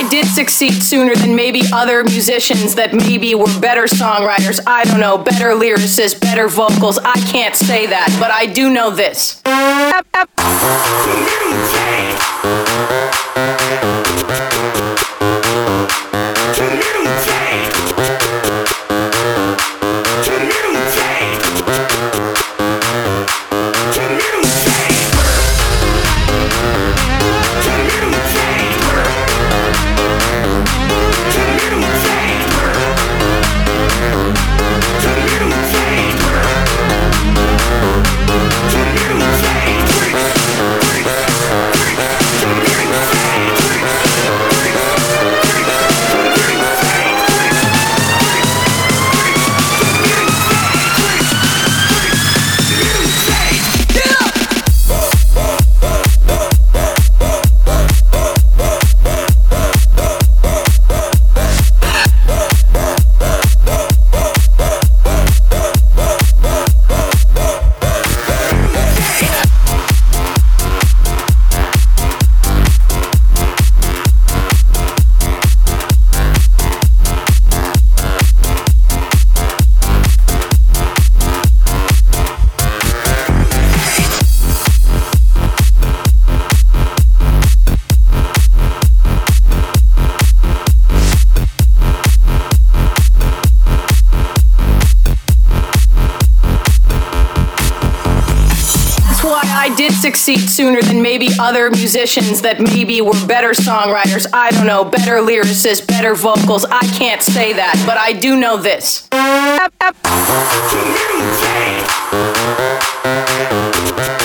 I did succeed sooner than maybe other musicians that maybe were better songwriters. I don't know, better lyricists, better vocals. I can't say that, but I do know this. I did succeed sooner than maybe other musicians that maybe were better songwriters. I don't know, better lyricists, better vocals. I can't say that, but I do know this.